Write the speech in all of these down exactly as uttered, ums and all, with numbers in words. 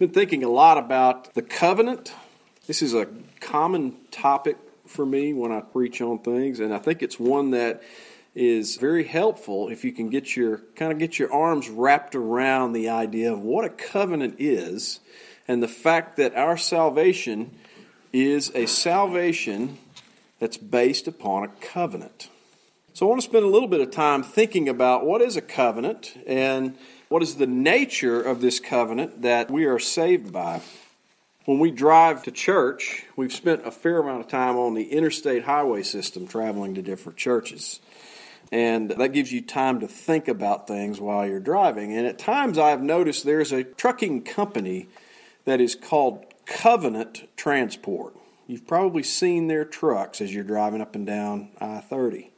Been thinking a lot about the covenant. This is a common topic for me when I preach on things, and I think it's one that is very helpful if you can get your kind of get your arms wrapped around the idea of what a covenant is and the fact that our salvation is a salvation that's based upon a covenant. So I want to spend a little bit of time thinking about what is a covenant and what is the nature of this covenant that we are saved by. When we drive to church, we've spent a fair amount of time on the interstate highway system traveling to different churches. And that gives you time to think about things while you're driving. And at times I've noticed there's a trucking company that is called Covenant Transport. You've probably seen their trucks as you're driving up and down I thirty.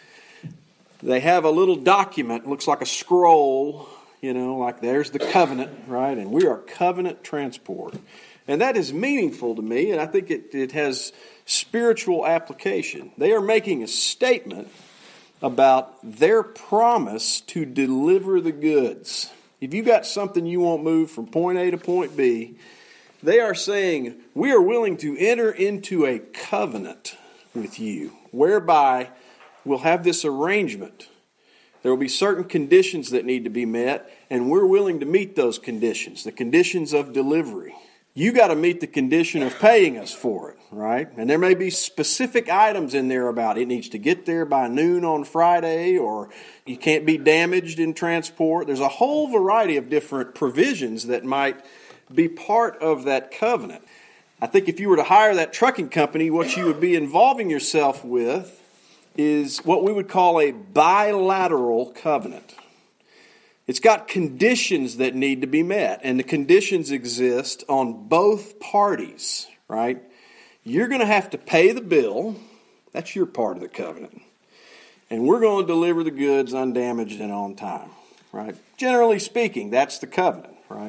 They have a little document, looks like a scroll, you know, like there's the covenant, right? And we are Covenant Transport. And that is meaningful to me, and I think it, it has spiritual application. They are making a statement about their promise to deliver the goods. If you got something you want moved from point A to point B, they are saying, we are willing to enter into a covenant with you, whereby we'll have this arrangement. There will be certain conditions that need to be met, and we're willing to meet those conditions, the conditions of delivery. You got to meet the condition of paying us for it, right? And there may be specific items in there about it needs to get there by noon on Friday, or you can't be damaged in transport. There's a whole variety of different provisions that might be part of that covenant. I think if you were to hire that trucking company, what you would be involving yourself with is what we would call a bilateral covenant. It's got conditions that need to be met, and the conditions exist on both parties, right? You're going to have to pay the bill. That's your part of the covenant. And we're going to deliver the goods undamaged and on time, right? Generally speaking, that's the covenant, right?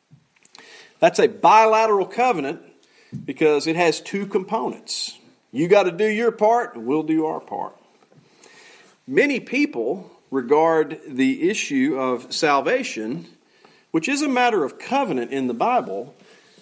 That's a bilateral covenant because it has two components. You got to do your part, and we'll do our part. Many people regard the issue of salvation, which is a matter of covenant in the Bible,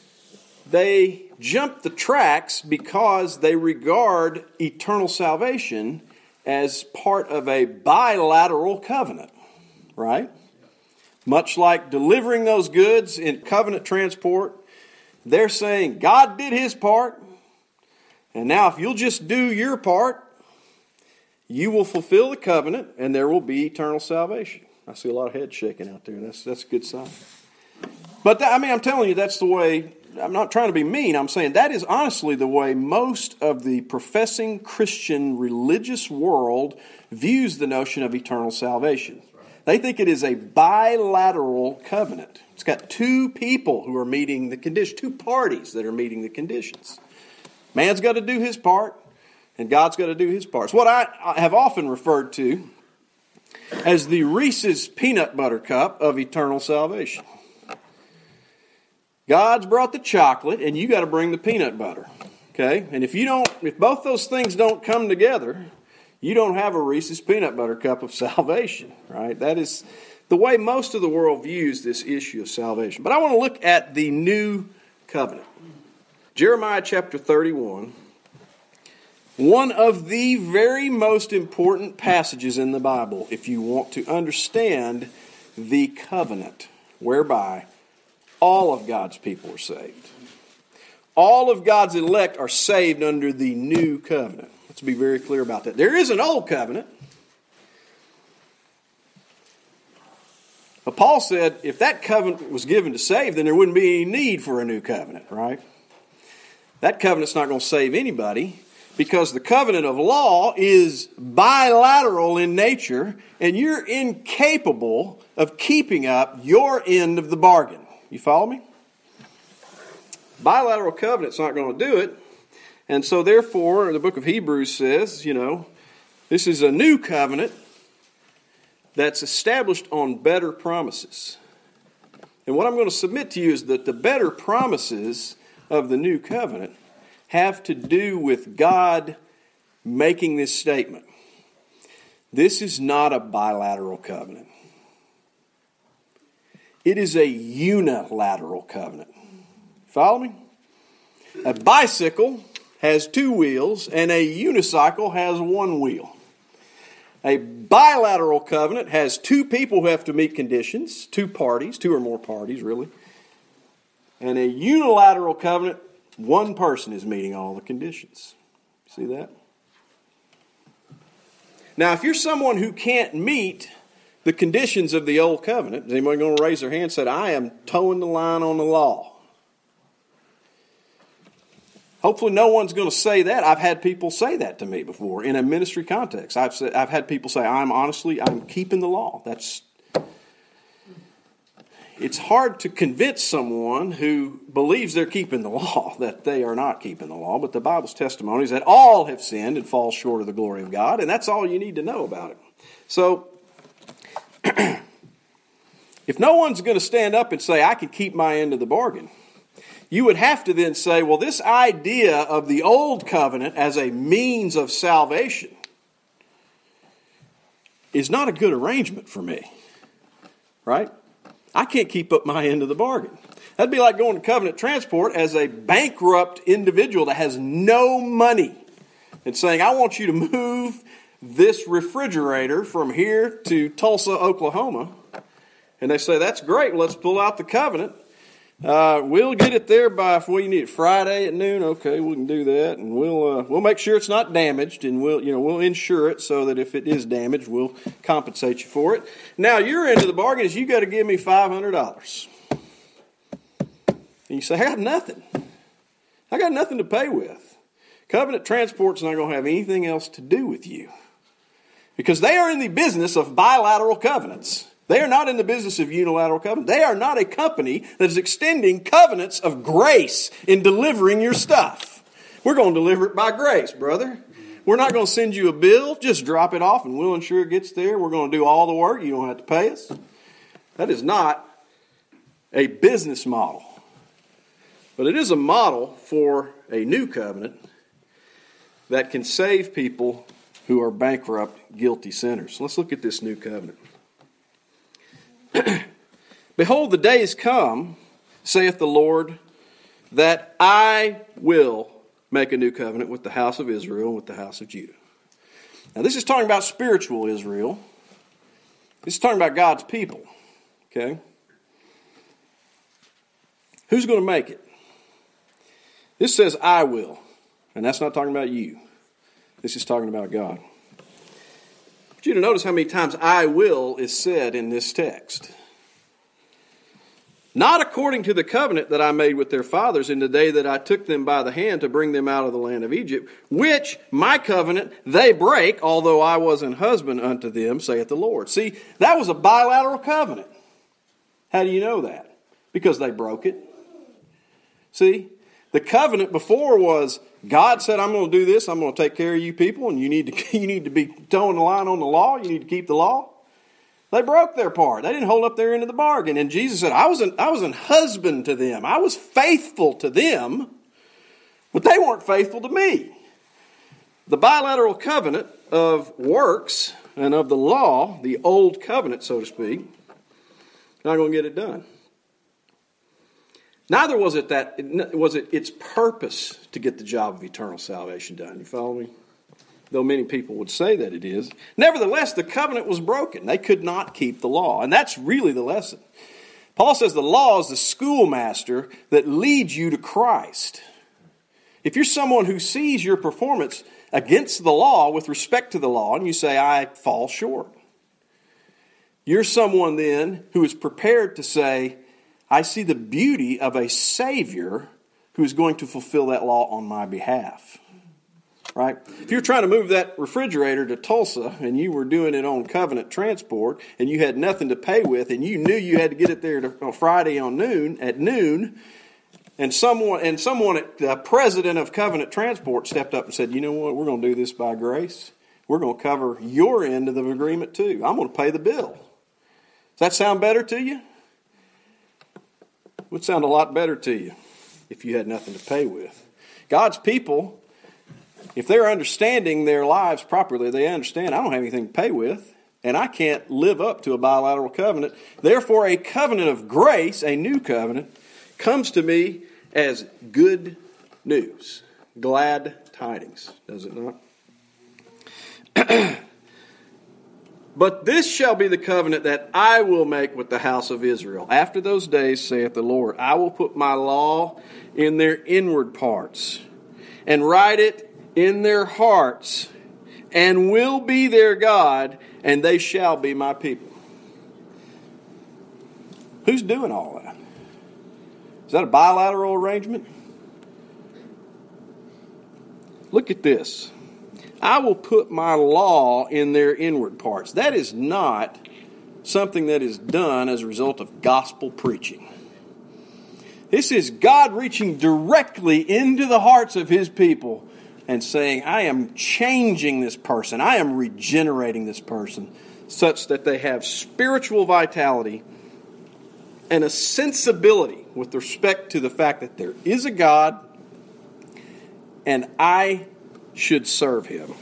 they jump the tracks because they regard eternal salvation as part of a bilateral covenant, right? Much like delivering those goods in covenant transport, they're saying God did His part, and now if you'll just do your part, you will fulfill the covenant, and there will be eternal salvation. I see a lot of heads shaking out there. That's that's a good sign. But that, I mean, I'm telling you, that's the way. I'm not trying to be mean. I'm saying that is honestly the way most of the professing Christian religious world views the notion of eternal salvation. They think it is a bilateral covenant. It's got two people who are meeting the conditions, two parties that are meeting the conditions. Man's got to do his part, and God's got to do His part. It's what I have often referred to as the Reese's peanut butter cup of eternal salvation. God's brought the chocolate, and you got to bring the peanut butter. Okay? And if you don't, if both those things don't come together, you don't have a Reese's peanut butter cup of salvation, right? That is the way most of the world views this issue of salvation. But I want to look at the new covenant. Jeremiah chapter thirty-one. One of the very most important passages in the Bible if you want to understand the covenant whereby all of God's people are saved. All of God's elect are saved under the new covenant. Let's be very clear about that. There is an old covenant. But Paul said if that covenant was given to save, then there wouldn't be any need for a new covenant, right? That covenant's not going to save anybody, because the covenant of law is bilateral in nature, and you're incapable of keeping up your end of the bargain. You follow me? Bilateral covenant's not going to do it. And so therefore, the book of Hebrews says, you know, this is a new covenant that's established on better promises. And what I'm going to submit to you is that the better promises of the new covenant have to do with God making this statement. This is not a bilateral covenant. It is a unilateral covenant. Follow me? A bicycle has two wheels, and a unicycle has one wheel. A bilateral covenant has two people who have to meet conditions, two parties, two or more parties, really. And a unilateral covenant, one person is meeting all the conditions. See that? Now, if you're someone who can't meet the conditions of the old covenant, is anybody going to raise their hand and say, I am towing the line on the law? Hopefully no one's going to say that. I've had people say that to me before in a ministry context. I've said, I've had people say, I'm honestly, I'm keeping the law. That's, it's hard to convince someone who believes they're keeping the law that they are not keeping the law. But the Bible's testimony is that all have sinned and fall short of the glory of God. And that's all you need to know about it. So, if no one's going to stand up and say, I can keep my end of the bargain, you would have to then say, well, this idea of the old covenant as a means of salvation is not a good arrangement for me. Right? I can't keep up my end of the bargain. That'd be like going to Covenant Transport as a bankrupt individual that has no money and saying, I want you to move this refrigerator from here to Tulsa, Oklahoma. And they say, that's great. Well, let's pull out the covenant. Uh, we'll get it there by, what do you need, Friday at noon? Okay, we can do that. And we'll uh, we'll make sure it's not damaged, and we'll you know we'll insure it so that if it is damaged, we'll compensate you for it. Now, your end of the bargain is you got to give me five hundred dollars. And you say, I got nothing. I got nothing to pay with. Covenant Transport's not going to have anything else to do with you. Because they are in the business of bilateral covenants. They are not in the business of unilateral covenant. They are not a company that is extending covenants of grace in delivering your stuff. We're going to deliver it by grace, brother. We're not going to send you a bill. Just drop it off and we'll ensure it gets there. We're going to do all the work. You don't have to pay us. That is not a business model. But it is a model for a new covenant that can save people who are bankrupt, guilty sinners. Let's look at this new covenant. Behold, the days come, saith the Lord, that I will make a new covenant with the house of Israel and with the house of Judah. Now, this is talking about spiritual Israel. This is talking about God's people. Okay? Who's going to make it? This says, I will. And that's not talking about you. This is talking about God. I want you to notice how many times I will is said in this text. Not according to the covenant that I made with their fathers in the day that I took them by the hand to bring them out of the land of Egypt, which my covenant they break, although I was an husband unto them, saith the Lord. See, that was a bilateral covenant. How do you know that? Because they broke it. See, the covenant before was God said, I'm going to do this. I'm going to take care of you people, and you need to you need to be towing the line on the law. You need to keep the law. They broke their part. They didn't hold up their end of the bargain. And Jesus said, I was an, I was an husband to them. I was faithful to them, but they weren't faithful to me. The bilateral covenant of works and of the law, the old covenant, so to speak, not going to get it done. Neither was it that was it its purpose to get the job of eternal salvation done. You follow me? Though many people would say that it is. Nevertheless, the covenant was broken. They could not keep the law. And that's really the lesson. Paul says the law is the schoolmaster that leads you to Christ. If you're someone who sees your performance against the law with respect to the law, and you say, I fall short, you're someone then who is prepared to say, I see the beauty of a Savior who is going to fulfill that law on my behalf. Right? If you're trying to move that refrigerator to Tulsa and you were doing it on Covenant Transport and you had nothing to pay with and you knew you had to get it there to, on Friday on noon at noon, and someone and someone at the president of Covenant Transport stepped up and said, you know what, we're going to do this by grace. We're going to cover your end of the agreement too. I'm going to pay the bill. Does that sound better to you? It would sound a lot better to you if you had nothing to pay with. God's people, if they're understanding their lives properly, they understand I don't have anything to pay with, and I can't live up to a bilateral covenant. Therefore, a covenant of grace, a new covenant, comes to me as good news, glad tidings, does it not? But this shall be the covenant that I will make with the house of Israel. After those days, saith the Lord, I will put my law in their inward parts, and write it in their hearts, and will be their God, and they shall be my people. Who's doing all that? Is that a bilateral arrangement? Look at this. I will put my law in their inward parts. That is not something that is done as a result of gospel preaching. This is God reaching directly into the hearts of His people and saying, I am changing this person. I am regenerating this person such that they have spiritual vitality and a sensibility with respect to the fact that there is a God and I should serve Him.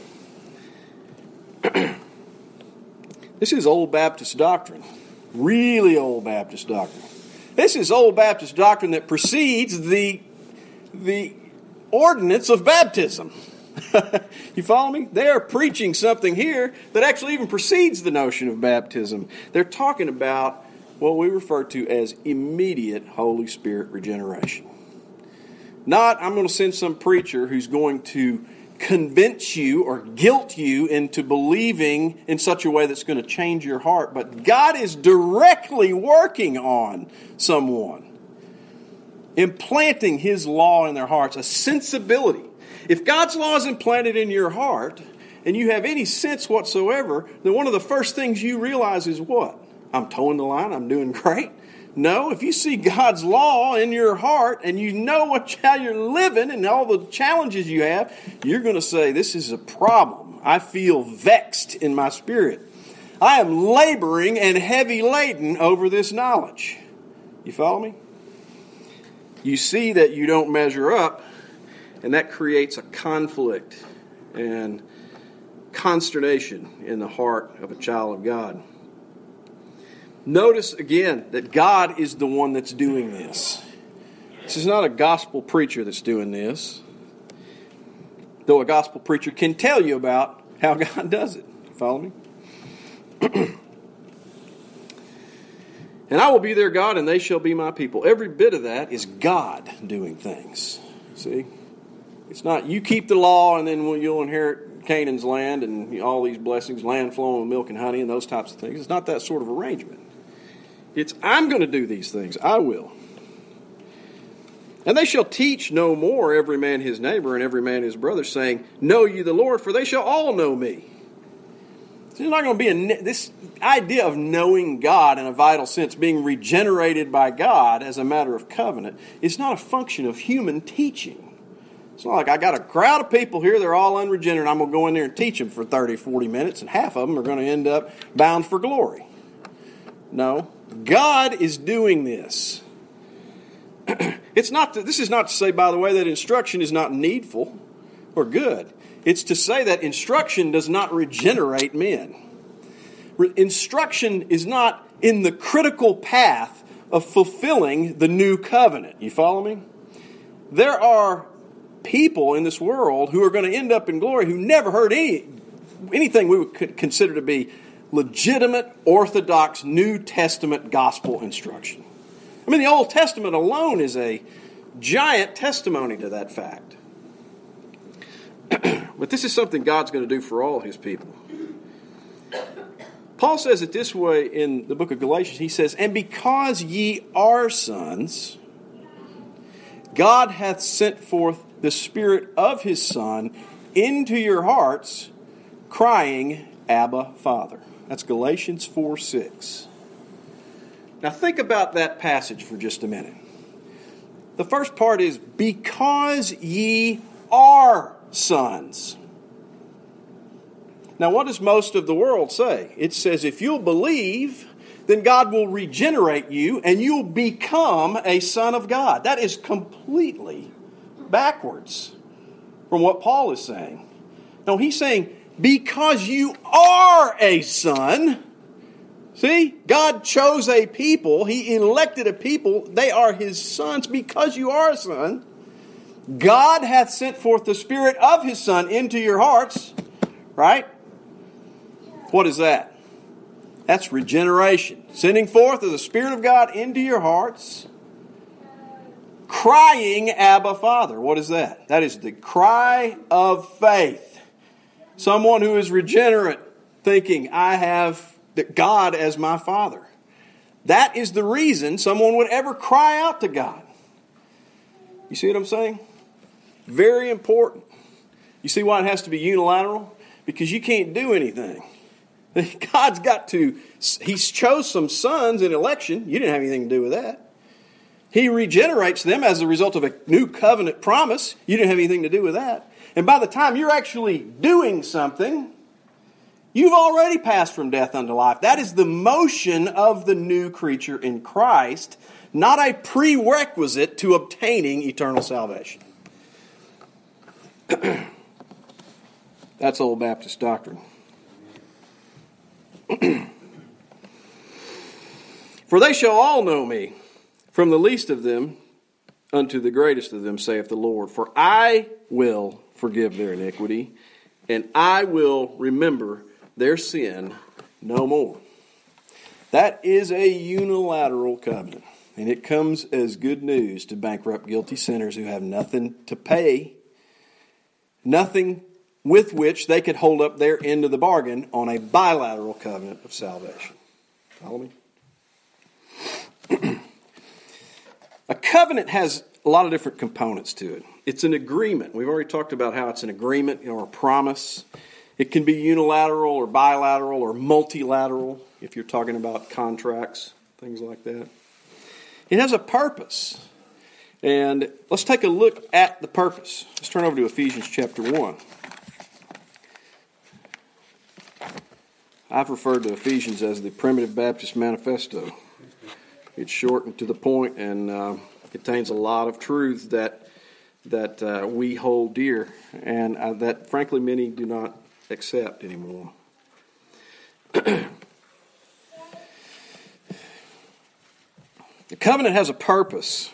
This is old Baptist doctrine. Really old Baptist doctrine. This is old Baptist doctrine that precedes the, the ordinance of baptism. You follow me? They are preaching something here that actually even precedes the notion of baptism. They're talking about what we refer to as immediate Holy Spirit regeneration. Not, I'm going to send some preacher who's going to convince you or guilt you into believing in such a way that's going to change your heart. But God is directly working on someone, implanting His law in their hearts, a sensibility. If God's law is implanted in your heart and you have any sense whatsoever, then one of the first things you realize is what? I'm towing the line, I'm doing great. No, if you see God's law in your heart and you know what, how you're living and all the challenges you have, you're going to say, this is a problem. I feel vexed in my spirit. I am laboring and heavy laden over this knowledge. You follow me? You see that you don't measure up, and that creates a conflict and consternation in the heart of a child of God. Notice again that God is the one that's doing this. This is not a gospel preacher that's doing this. Though a gospel preacher can tell you about how God does it. Follow me? And I will be their God and they shall be my people. Every bit of that is God doing things. See? It's not you keep the law and then you'll inherit Canaan's land and all these blessings, land flowing with milk and honey and those types of things. It's not that sort of arrangement. It's, I'm going to do these things. I will. And they shall teach no more every man his neighbor and every man his brother, saying, know ye the Lord, for they shall all know me. So there's not going to be a, this idea of knowing God in a vital sense, being regenerated by God as a matter of covenant, is not a function of human teaching. It's not like I got a crowd of people here, they're all unregenerate, I'm going to go in there and teach them for thirty, forty minutes, and half of them are going to end up bound for glory. No. God is doing this. It's not. To, this is not to say, by the way, that instruction is not needful or good. It's to say that instruction does not regenerate men. Re- instruction is not in the critical path of fulfilling the new covenant. You follow me? There are people in this world who are going to end up in glory who never heard any anything we would consider to be legitimate, orthodox, New Testament gospel instruction. I mean, the Old Testament alone is a giant testimony to that fact. But this is something God's going to do for all His people. Paul says it this way in the book of Galatians. He says, and because ye are sons, God hath sent forth the Spirit of His Son into your hearts, crying, Abba, Father. That's Galatians four six. Now think about that passage for just a minute. The first part is, because ye are sons. Now what does most of the world say? It says if you'll believe, then God will regenerate you and you'll become a son of God. That is completely backwards from what Paul is saying. No, he's saying, because you are a son. See, God chose a people. He elected a people. They are His sons because you are a son. God hath sent forth the Spirit of His Son into your hearts. Right? What is that? That's regeneration. Sending forth of the Spirit of God into your hearts. Crying, Abba, Father. What is that? That is the cry of faith. Someone who is regenerate, thinking, I have God as my Father. That is the reason someone would ever cry out to God. You see what I'm saying? Very important. You see why it has to be unilateral? Because you can't do anything. God's got to, He's chose some sons in election. You didn't have anything to do with that. He regenerates them as a result of a new covenant promise. You didn't have anything to do with that. And by the time you're actually doing something, you've already passed from death unto life. That is the motion of the new creature in Christ, not a prerequisite to obtaining eternal salvation. That's old Baptist doctrine. For they shall all know me, from the least of them unto the greatest of them, saith the Lord. For I will forgive their iniquity, and I will remember their sin no more. That is a unilateral covenant, and it comes as good news to bankrupt, guilty sinners who have nothing to pay, nothing with which they could hold up their end of the bargain on a bilateral covenant of salvation. Follow me? A covenant has a lot of different components to it. It's an agreement. We've already talked about how it's an agreement or a promise. It can be unilateral or bilateral or multilateral if you're talking about contracts, things like that. It has a purpose. And let's take a look at the purpose. Let's turn over to Ephesians chapter one. I've referred to Ephesians as the Primitive Baptist Manifesto. It's short and to the point, and uh, contains a lot of truths that that uh, we hold dear, and uh, that frankly many do not accept anymore. The covenant has a purpose.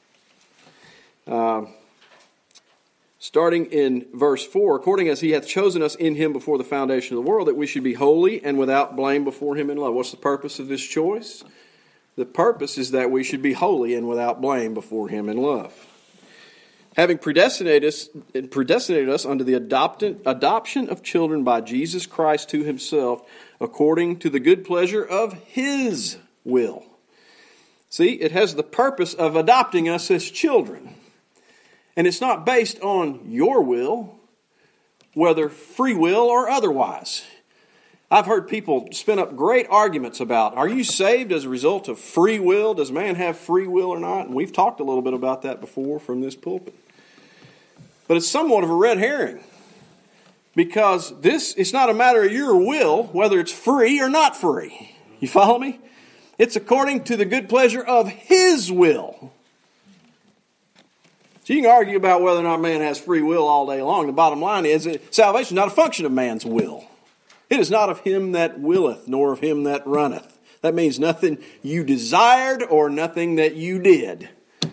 Uh, starting in verse four, according as He hath chosen us in Him before the foundation of the world, that we should be holy and without blame before Him in love. What's the purpose of this choice? The purpose is that we should be holy and without blame before Him in love. Having predestinated us, predestinated us unto the adopted, adoption of children by Jesus Christ to Himself, according to the good pleasure of His will. See, it has the purpose of adopting us as children. And it's not based on your will, whether free will or otherwise. I've heard people spin up great arguments about, are you saved as a result of free will? Does man have free will or not? And we've talked a little bit about that before from this pulpit. But it's somewhat of a red herring. Because this, it's not a matter of your will, whether it's free or not free. You follow me? It's according to the good pleasure of His will. So you can argue about whether or not man has free will all day long. The bottom line is that salvation is not a function of man's will. It is not of him that willeth, nor of him that runneth. That means nothing you desired or nothing that you did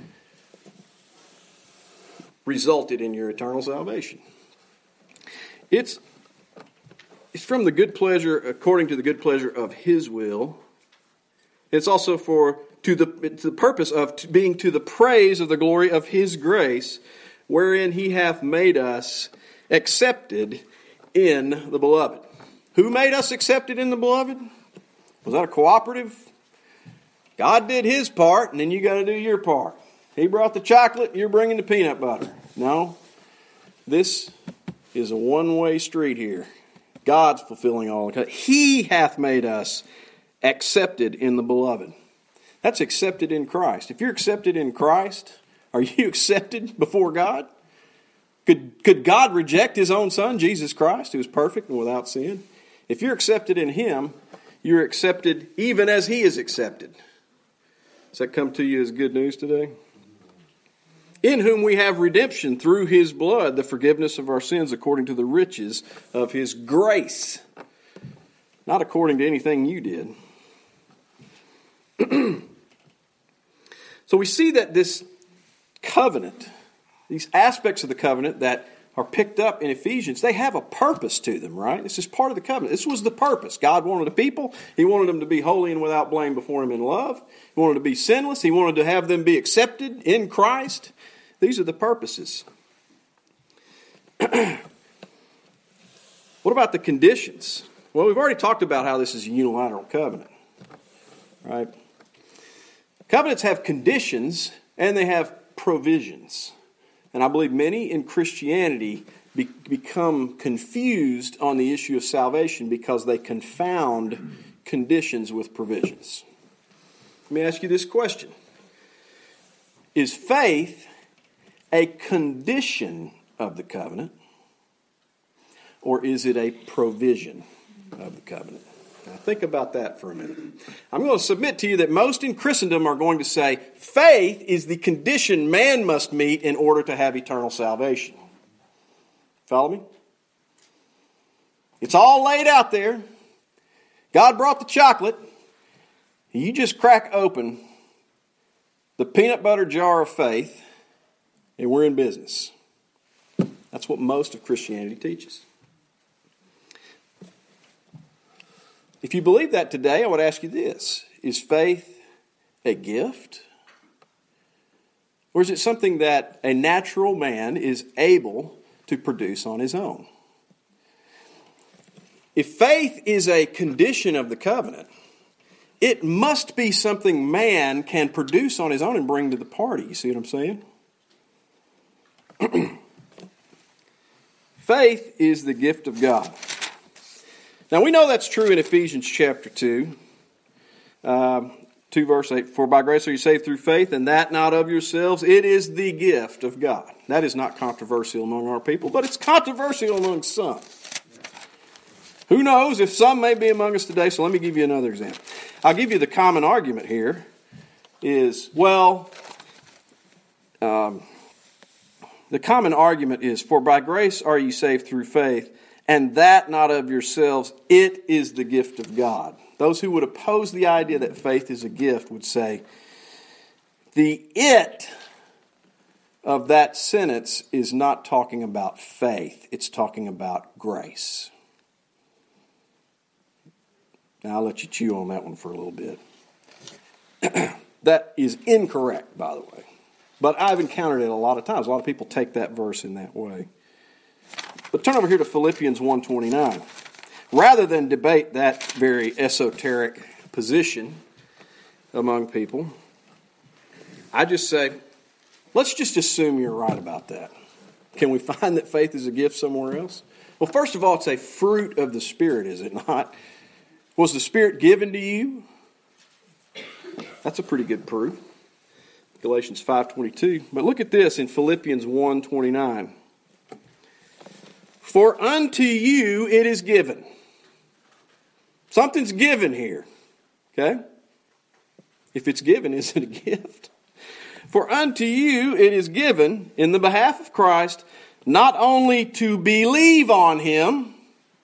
resulted in your eternal salvation. It's, it's from the good pleasure, according to the good pleasure of His will. It's also for to the, to the purpose of to being to the praise of the glory of His grace, wherein He hath made us accepted in the beloved. Who made us accepted in the beloved? Was that a cooperative? God did His part, and then you got to do your part. He brought the chocolate, you're bringing the peanut butter. No, this is a one-way street here. God's fulfilling all. He hath made us accepted in the beloved. That's accepted in Christ. If you're accepted in Christ, are you accepted before God? Could, could God reject His own Son, Jesus Christ, who is perfect and without sin? If you're accepted in Him, you're accepted even as He is accepted. Does that come to you as good news today? In whom we have redemption through His blood, the forgiveness of our sins according to the riches of His grace. Not according to anything you did. So we see that this covenant, these aspects of the covenant that are picked up in Ephesians, they have a purpose to them, right? This is part of the covenant. This was the purpose. God wanted a people. He wanted them to be holy and without blame before Him in love. He wanted to be sinless. He wanted to have them be accepted in Christ. These are the purposes. What about the conditions? Well, we've already talked about how this is a unilateral covenant, right? Covenants have conditions and they have provisions. And I believe many in Christianity be, become confused on the issue of salvation because they confound conditions with provisions. Let me ask you this question. Is faith a condition of the covenant, or is it a provision of the covenant? Now think about that for a minute. I'm going to submit to you that most in Christendom are going to say faith is the condition man must meet in order to have eternal salvation. Follow me? It's all laid out there. God brought the chocolate. You just crack open the peanut butter jar of faith and we're in business. That's what most of Christianity teaches. If you believe that today, I would ask you this. Is faith a gift? Or is it something that a natural man is able to produce on his own? If faith is a condition of the covenant, it must be something man can produce on his own and bring to the party. You see what I'm saying? Faith is the gift of God. Now, we know that's true in Ephesians chapter two, um, two verse eight. For by grace are you saved through faith, and that not of yourselves. It is the gift of God. That is not controversial among our people, but it's controversial among some. Who knows if some may be among us today, so let me give you another example. I'll give you the common argument here is, well, um, the common argument is, for by grace are you saved through faith, and that not of yourselves, it is the gift of God. Those who would oppose the idea that faith is a gift would say, the it of that sentence is not talking about faith. It's talking about grace. Now, I'll let you chew on that one for a little bit. That is incorrect, by the way. But I've encountered it a lot of times. A lot of people take that verse in that way. But turn over here to Philippians one twenty-nine. Rather than debate that very esoteric position among people, I just say, let's just assume you're right about that. Can we find that faith is a gift somewhere else? Well, first of all, it's a fruit of the Spirit, is it not? Was the Spirit given to you? That's a pretty good proof. Galatians five twenty-two. But look at this in Philippians one twenty-nine. For unto you it is given. Something's given here. Okay? If it's given, is it a gift? For unto you it is given in the behalf of Christ, not only to believe on Him,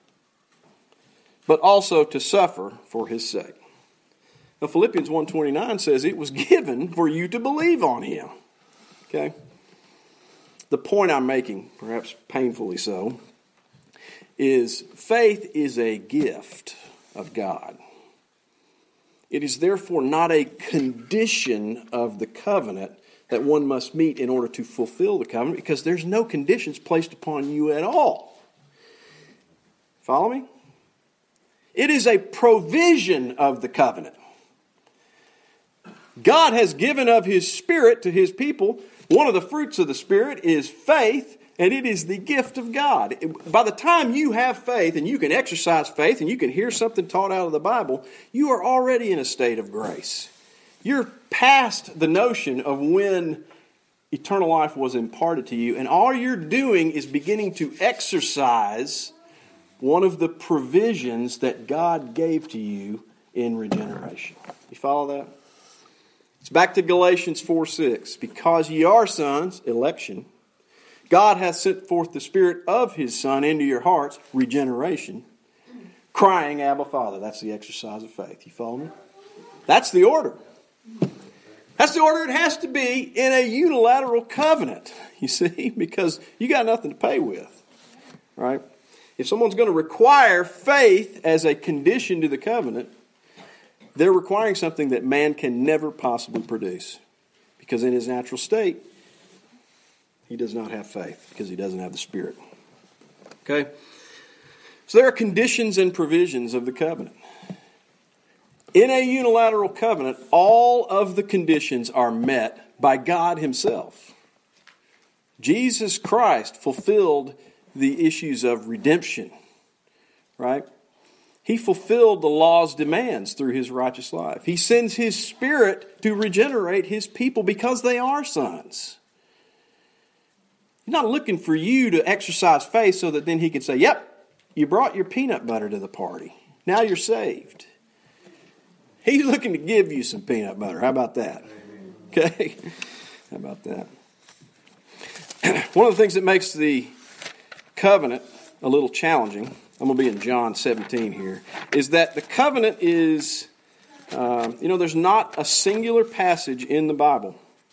but also to suffer for His sake. Now Philippians one twenty-nine says it was given for you to believe on Him. Okay? The point I'm making, perhaps painfully so, is faith is a gift of God. It is therefore not a condition of the covenant that one must meet in order to fulfill the covenant, because there's no conditions placed upon you at all. Follow me? It is a provision of the covenant. God has given of His Spirit to His people. One of the fruits of the Spirit is faith, and it is the gift of God. By the time you have faith and you can exercise faith and you can hear something taught out of the Bible, you are already in a state of grace. You're past the notion of when eternal life was imparted to you, and all you're doing is beginning to exercise one of the provisions that God gave to you in regeneration. You follow that? It's back to Galatians four six. Because ye are sons, election, God hath sent forth the Spirit of His Son into your hearts, regeneration, crying, Abba, Father. That's the exercise of faith. You follow me? That's the order. That's the order it has to be in a unilateral covenant, you see, because you got nothing to pay with, right? If someone's going to require faith as a condition to the covenant, they're requiring something that man can never possibly produce. Because in his natural state, he does not have faith because he doesn't have the Spirit. Okay? So there are conditions and provisions of the covenant. In a unilateral covenant, all of the conditions are met by God Himself. Jesus Christ fulfilled the issues of redemption, right? He fulfilled the law's demands through His righteous life. He sends His Spirit to regenerate His people because they are sons. He's not looking for you to exercise faith so that then He can say, yep, you brought your peanut butter to the party. Now you're saved. He's looking to give you some peanut butter. How about that? Okay? How about that? One of the things that makes the covenant a little challenging, I'm going to be in John seventeen here, is that the covenant is, uh, you know, there's not a singular passage in the Bible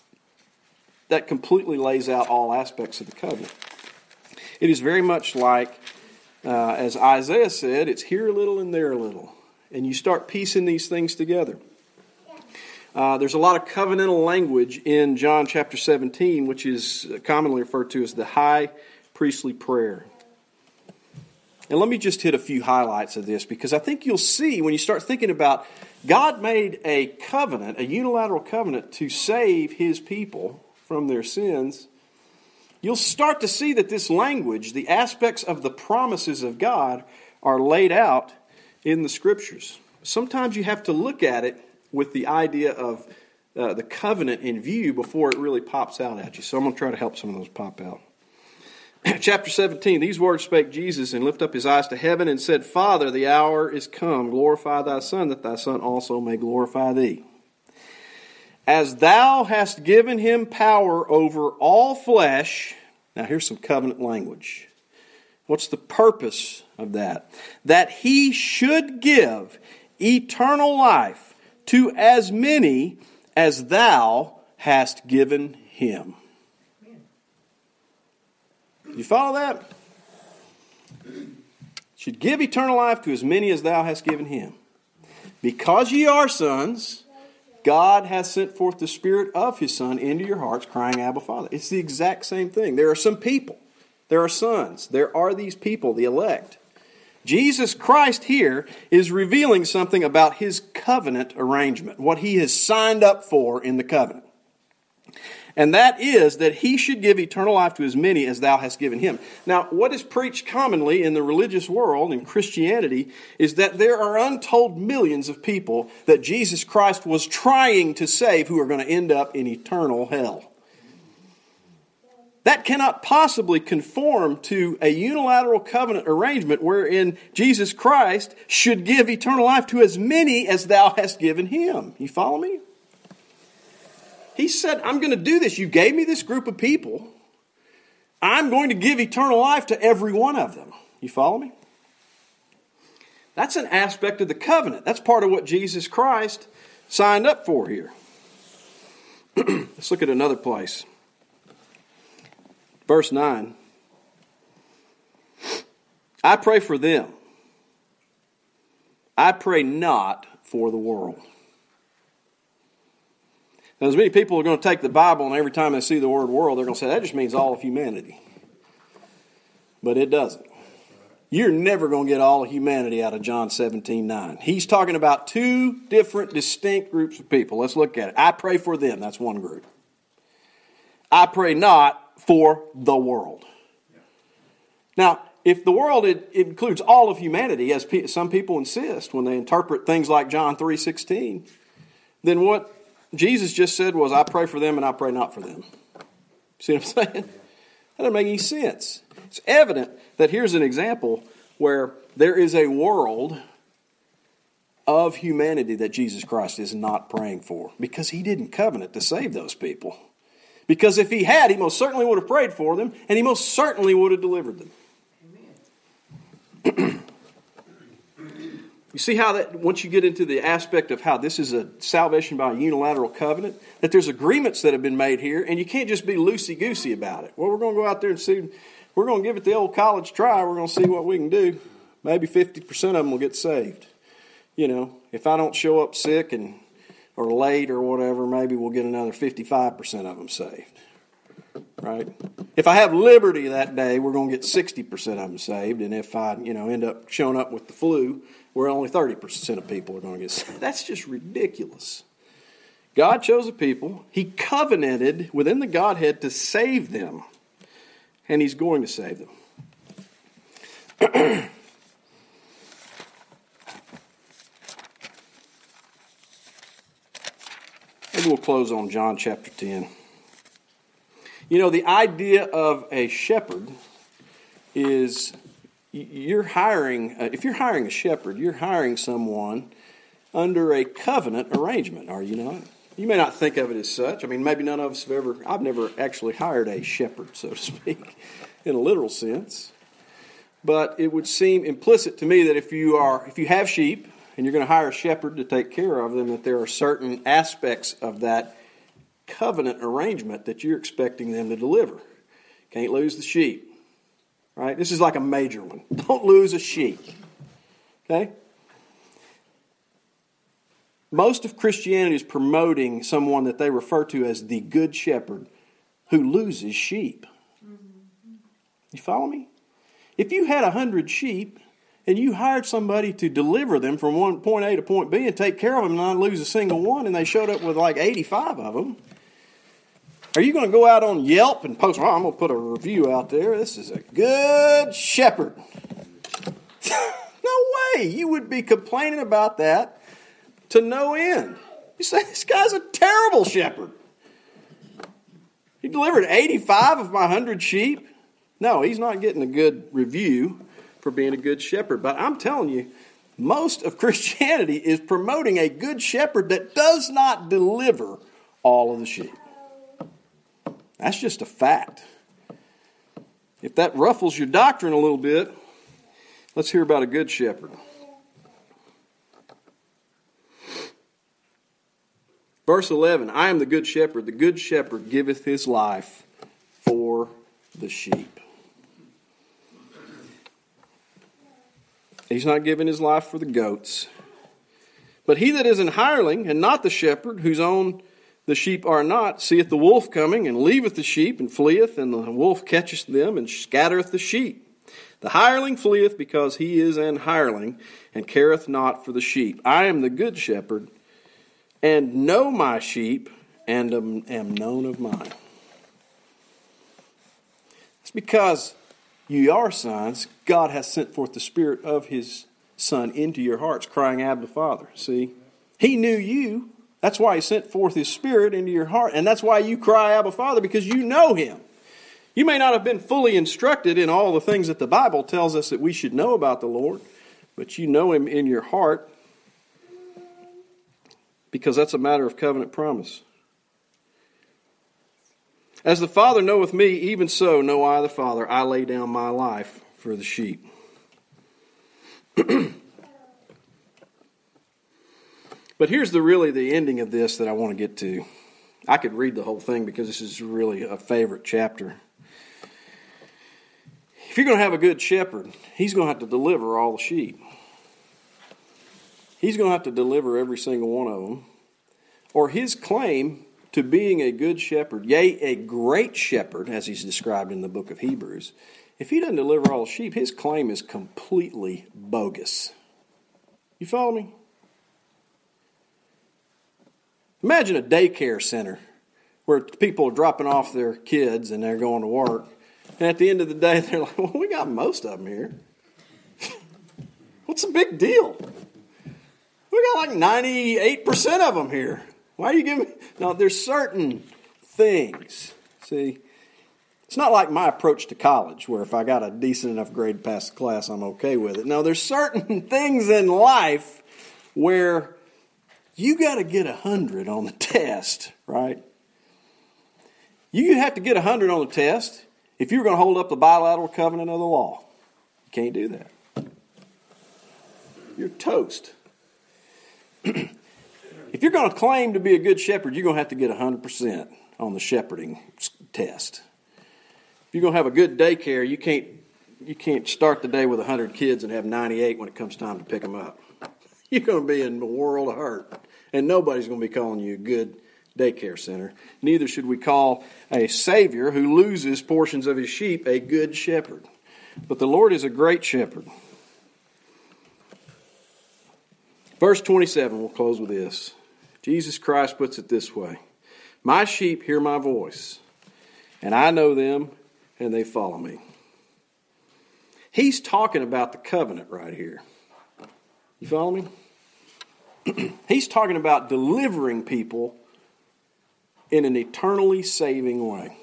that completely lays out all aspects of the covenant. It is very much like, uh, as Isaiah said, it's here a little and there a little. And you start piecing these things together. Uh, there's a lot of covenantal language in John chapter seventeen, which is commonly referred to as the high priestly prayer. And let me just hit a few highlights of this, because I think you'll see when you start thinking about God made a covenant, a unilateral covenant to save His people from their sins. You'll start to see that this language, the aspects of the promises of God, are laid out in the Scriptures. Sometimes you have to look at it with the idea of uh, the covenant in view before it really pops out at you. So I'm going to try to help some of those pop out. Chapter seventeen, these words spake Jesus, and lifted up His eyes to heaven, and said, Father, the hour is come. Glorify Thy Son, that Thy Son also may glorify Thee. As Thou hast given Him power over all flesh. Now here's some covenant language. What's the purpose of that? That He should give eternal life to as many as Thou hast given Him. You follow that? Should give eternal life to as many as Thou hast given Him. Because ye are sons, God hath sent forth the Spirit of His Son into your hearts, crying, Abba, Father. It's the exact same thing. There are some people. There are sons. There are these people, the elect. Jesus Christ here is revealing something about His covenant arrangement, what He has signed up for in the covenant. And that is that He should give eternal life to as many as Thou hast given Him. Now, what is preached commonly in the religious world, in Christianity, is that there are untold millions of people that Jesus Christ was trying to save who are going to end up in eternal hell. That cannot possibly conform to a unilateral covenant arrangement wherein Jesus Christ should give eternal life to as many as Thou hast given Him. You follow me? He said, I'm going to do this. You gave me this group of people. I'm going to give eternal life to every one of them. You follow me? That's an aspect of the covenant. That's part of what Jesus Christ signed up for here. Let's look at another place. Verse nine. I pray for them. I pray not for the world. Now, as many people are going to take the Bible, and every time they see the word world, they're going to say, that just means all of humanity. But it doesn't. You're never going to get all of humanity out of John seventeen nine. He's talking about two different, distinct groups of people. Let's look at it. I pray for them. That's one group. I pray not for the world. Now, if the world it, it includes all of humanity, as pe- some people insist when they interpret things like John three sixteen, then what Jesus just said was, I pray for them and I pray not for them. See what I'm saying? That doesn't make any sense. It's evident that here's an example where there is a world of humanity that Jesus Christ is not praying for, because He didn't covenant to save those people. Because if He had, He most certainly would have prayed for them, and He most certainly would have delivered them. Amen. You see how that, once you get into the aspect of how this is a salvation by a unilateral covenant, that there's agreements that have been made here, and you can't just be loosey-goosey about it. Well, we're going to go out there and see, we're going to give it the old college try, we're going to see what we can do. Maybe fifty percent of them will get saved. You know, if I don't show up sick and or late or whatever, maybe we'll get another fifty-five percent of them saved. Right? If I have liberty that day, we're going to get sixty percent of them saved. And if I, you know, end up showing up with the flu, where only thirty percent of people are going to get saved. That's just ridiculous. God chose a people. He covenanted within the Godhead to save them. And He's going to save them. Maybe we'll close on John chapter ten. You know, the idea of a shepherd is you're hiring, uh, if you're hiring a shepherd, you're hiring someone under a covenant arrangement, are you not? You may not think of it as such. I mean, maybe none of us have ever, I've never actually hired a shepherd, so to speak, in a literal sense. But it would seem implicit to me that if you are, if you have sheep and you're going to hire a shepherd to take care of them, that there are certain aspects of that covenant arrangement that you're expecting them to deliver. Can't lose the sheep. Right? This is like a major one. Don't lose a sheep. Okay? Most of Christianity is promoting someone that they refer to as the good shepherd who loses sheep. You follow me? If you had a hundred sheep and you hired somebody to deliver them from one point A to point B and take care of them and not lose a single one, and they showed up with like eighty-five of them, are you going to go out on Yelp and post, well, I'm going to put a review out there. This is a good shepherd. No way. You would be complaining about that to no end. You say, this guy's a terrible shepherd. He delivered eighty-five of my one hundred sheep. No, he's not getting a good review for being a good shepherd. But I'm telling you, most of Christianity is promoting a good shepherd that does not deliver all of the sheep. That's just a fact. If that ruffles your doctrine a little bit, let's hear about a good shepherd. Verse eleven, I am the good shepherd. The good shepherd giveth his life for the sheep. He's not giving his life for the goats. But he that is an hireling, and not the shepherd, whose own the sheep are not, seeth the wolf coming, and leaveth the sheep, and fleeth, and the wolf catcheth them, and scattereth the sheep. The hireling fleeth, because he is an hireling, and careth not for the sheep. I am the good shepherd, and know my sheep, and am, am known of mine. It's because you are sons, God has sent forth the Spirit of His Son into your hearts, crying, Abba, Father. See? He knew you. That's why He sent forth His Spirit into your heart. And that's why you cry, Abba, Father, because you know Him. You may not have been fully instructed in all the things that the Bible tells us that we should know about the Lord, but you know Him in your heart because that's a matter of covenant promise. As the Father knoweth me, even so know I the Father. I lay down my life for the sheep. But here's the really the ending of this that I want to get to. I could read the whole thing because this is really a favorite chapter. If you're going to have a good shepherd, he's going to have to deliver all the sheep. He's going to have to deliver every single one of them. Or his claim to being a good shepherd, yea, a great shepherd, as he's described in the book of Hebrews, if he doesn't deliver all the sheep, his claim is completely bogus. You follow me? Imagine a daycare center where people are dropping off their kids and they're going to work. And at the end of the day, they're like, well, we got most of them here. What's the big deal? We got like ninety-eight percent of them here. Why are you giving me? No, there's certain things. See, it's not like my approach to college where if I got a decent enough grade to pass the class, I'm okay with it. No, there's certain things in life where you got to get one hundred on the test, right? You have to get one hundred on the test if you're going to hold up the bilateral covenant of the law. You can't do that. you're toast. If you're going to claim to be a good shepherd, you're going to have to get one hundred percent on the shepherding test. If you're going to have a good daycare, you can't you can't start the day with one hundred kids and have ninety-eight when it comes time to pick them up. You're going to be in a world of hurt. And nobody's going to be calling you a good daycare center. Neither should we call a Savior who loses portions of his sheep a good shepherd. But the Lord is a great shepherd. Verse twenty-seven, we'll close with this. Jesus Christ puts it this way. My sheep hear my voice, and I know them, and they follow me. He's talking about the covenant right here. You follow me? He's talking about delivering people in an eternally saving way.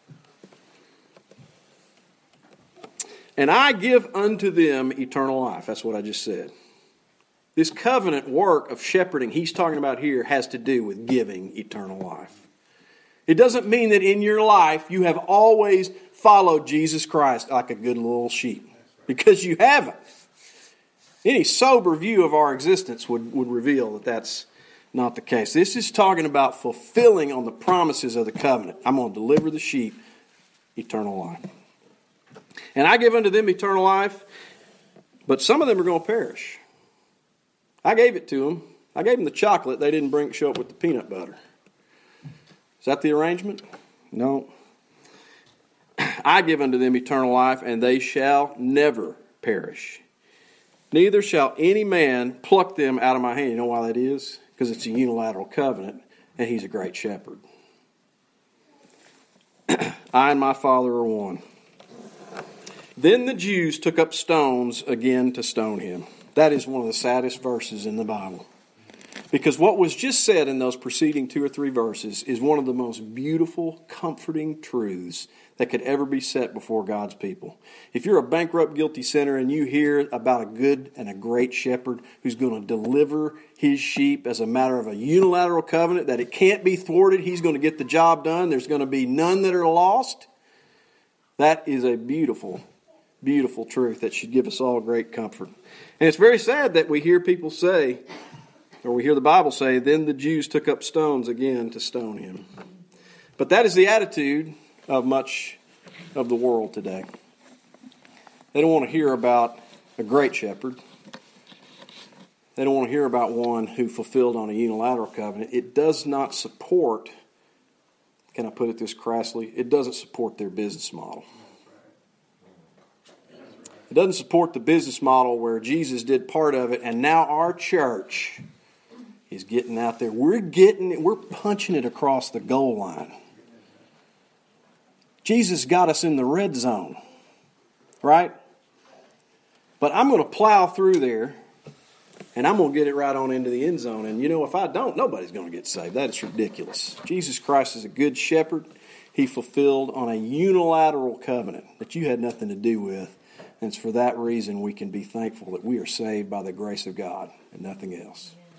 And I give unto them eternal life. That's what I just said. This covenant work of shepherding he's talking about here has to do with giving eternal life. It doesn't mean that in your life you have always followed Jesus Christ like a good little sheep. Because you haven't. Any sober view of our existence would, would reveal that that's not the case. This is talking about fulfilling on the promises of the covenant. I'm going to deliver the sheep eternal life. And I give unto them eternal life, but some of them are going to perish. I gave it to them. I gave them the chocolate. They didn't bring show up with the peanut butter. Is that the arrangement? No. I give unto them eternal life, and they shall never perish. Neither shall any man pluck them out of my hand. You know why that is? Because it's a unilateral covenant, and he's a great shepherd. I and my Father are one. Then the Jews took up stones again to stone him. That is one of the saddest verses in the Bible. Because what was just said in those preceding two or three verses is one of the most beautiful, comforting truths that could ever be set before God's people. If you're a bankrupt, guilty sinner and you hear about a good and a great shepherd who's going to deliver his sheep as a matter of a unilateral covenant, that it can't be thwarted, he's going to get the job done, there's going to be none that are lost, that is a beautiful, beautiful truth that should give us all great comfort. And it's very sad that we hear people say, or we hear the Bible say, then the Jews took up stones again to stone him. But that is the attitude of much of the world today. They don't want to hear about a great shepherd. They don't want to hear about one who fulfilled on a unilateral covenant. It does not support, can I put it this crassly, it doesn't support their business model. It doesn't support the business model where Jesus did part of it, and now our church is getting out there. We're getting it, we're punching it across the goal line. Jesus got us in the red zone, right? But I'm going to plow through there, and I'm going to get it right on into the end zone. And you know, if I don't, nobody's going to get saved. That is ridiculous. Jesus Christ is a good shepherd. He fulfilled on a unilateral covenant that you had nothing to do with. And it's for that reason we can be thankful that we are saved by the grace of God and nothing else.